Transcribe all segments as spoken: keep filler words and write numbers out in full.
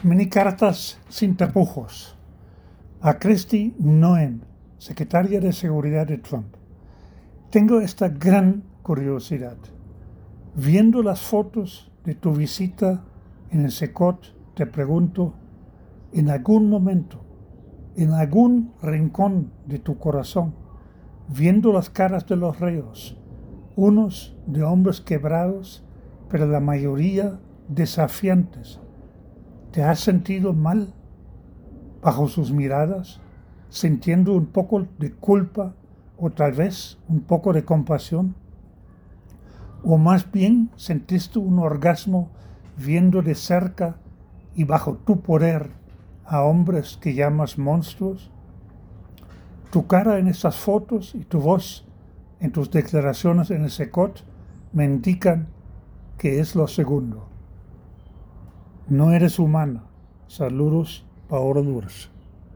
Mini cartas sin tapujos. A Kristi Noem, secretaria de Seguridad de Trump. Tengo esta gran curiosidad. Viendo las fotos de tu visita en el Secot, te pregunto, en algún momento, en algún rincón de tu corazón, viendo las caras de los reos, unos de hombres quebrados, pero la mayoría desafiantes, ¿te has sentido mal bajo sus miradas, sintiendo un poco de culpa o tal vez un poco de compasión? ¿O más bien sentiste un orgasmo viendo de cerca y bajo tu poder a hombres que llamas monstruos? Tu cara en estas fotos y tu voz en tus declaraciones en el Secot me indican que es lo segundo. No eres humana. Saludos, Paola Durs.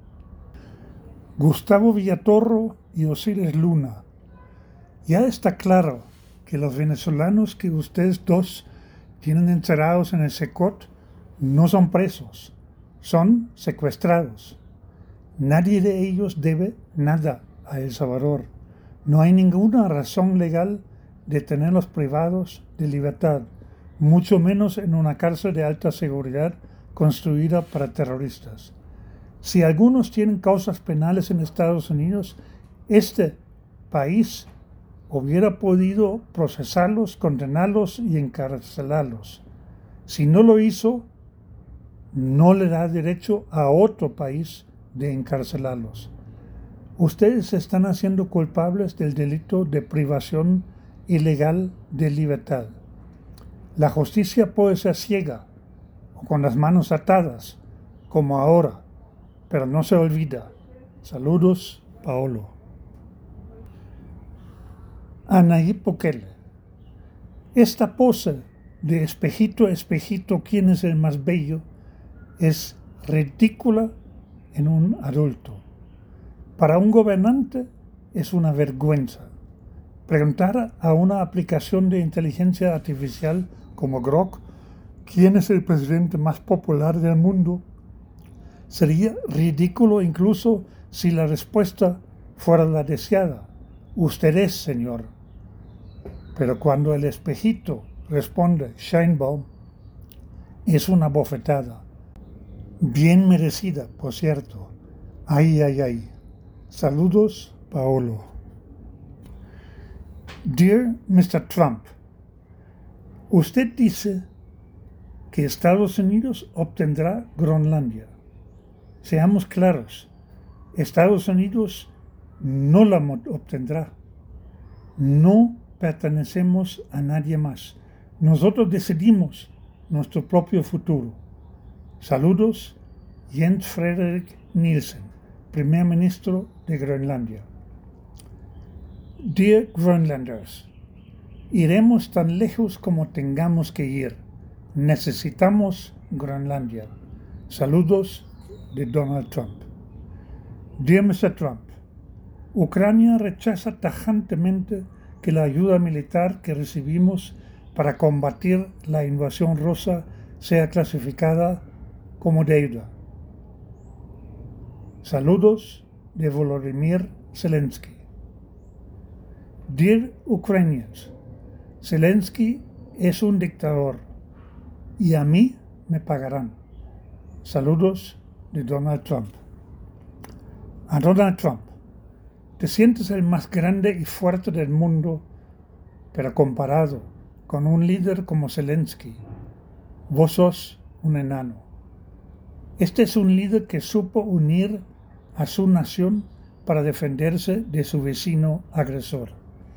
Gustavo Villatorro y Osiris Luna. Ya está claro que los venezolanos que ustedes dos tienen encerrados en el Secot no son presos, son secuestrados. Nadie de ellos debe nada a El Salvador. No hay ninguna razón legal de tenerlos privados de libertad, mucho menos en una cárcel de alta seguridad construida para terroristas. Si algunos tienen causas penales en Estados Unidos, este país hubiera podido procesarlos, condenarlos y encarcelarlos. Si no lo hizo, no le da derecho a otro país de encarcelarlos. Ustedes se están haciendo culpables del delito de privación ilegal de libertad. La justicia puede ser ciega o con las manos atadas, como ahora, pero no se olvida. Saludos, Paolo. A Nayib Bukele. Esta pose de espejito, espejito, ¿quién es el más bello? Es ridícula en un adulto. Para un gobernante es una vergüenza. Preguntar a una aplicación de inteligencia artificial como Grok quién es el presidente más popular del mundo sería ridículo incluso si la respuesta fuera la deseada. Usted es, señor. Pero cuando el espejito responde Sheinbaum, es una bofetada. Bien merecida, por cierto. Ay, ay, ay. Saludos, Paolo. Dear mister Trump, usted dice que Estados Unidos obtendrá Groenlandia. Seamos claros, Estados Unidos no la obtendrá. No pertenecemos a nadie más. Nosotros decidimos nuestro propio futuro. Saludos, Jens Frederik Nielsen, primer ministro de Groenlandia. Dear Groenlanders, iremos tan lejos como tengamos que ir. Necesitamos Groenlandia. Saludos de Donald Trump. Dear mister Trump, Ucrania rechaza tajantemente que la ayuda militar que recibimos para combatir la invasión rusa sea clasificada como deuda. Saludos de Volodymyr Zelensky. Dear Ukrainians, Zelensky es un dictador y a mí me pagarán. Saludos de Donald Trump. A Donald Trump, te sientes el más grande y fuerte del mundo, pero comparado con un líder como Zelensky, vos sos un enano. Este es un líder que supo unir a su nación para defenderse de su vecino agresor.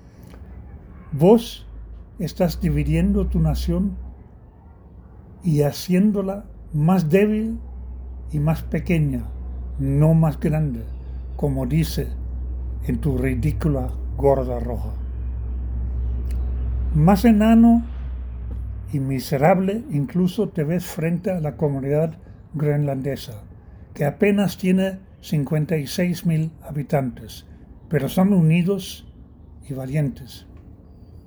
Vos estás dividiendo tu nación y haciéndola más débil y más pequeña, no más grande, como dice en tu ridícula gorda roja. Más enano y miserable incluso te ves frente a la comunidad groenlandesa, que apenas tiene cincuenta y seis mil habitantes, pero son unidos y valientes.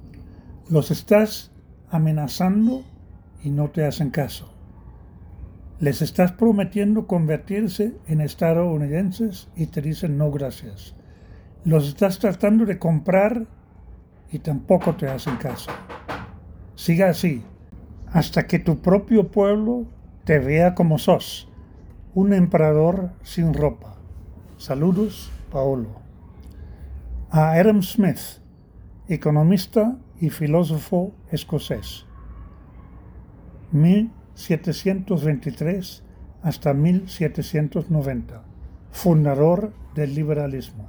Los estás amenazando y no te hacen caso. Les estás prometiendo convertirse en estadounidenses y te dicen no gracias. Los estás tratando de comprar y tampoco te hacen caso. Siga así, hasta que tu propio pueblo te vea como sos, un emperador sin ropa. Saludos, Paolo. A Adam Smith, economista y filósofo escocés. mil setecientos veintitrés hasta mil setecientos noventa, fundador del liberalismo.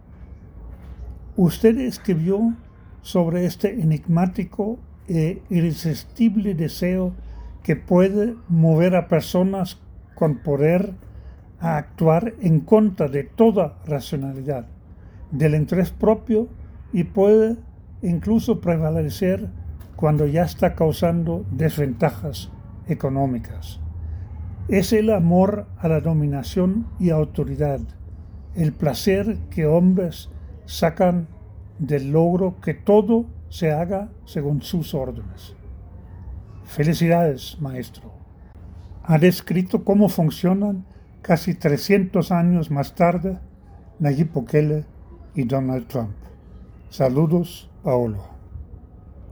Usted escribió sobre este enigmático e irresistible deseo que puede mover a personas con poder a actuar en contra de toda racionalidad, del interés propio, y puede incluso prevalecer cuando ya está causando desventajas económicas. Es el amor a la dominación y autoridad, el placer que hombres sacan del logro que todo se haga según sus órdenes. Felicidades, maestro. Ha descrito cómo funcionan casi trescientos años más tarde Nayib Bukele y Donald Trump. Saludos, Paolo.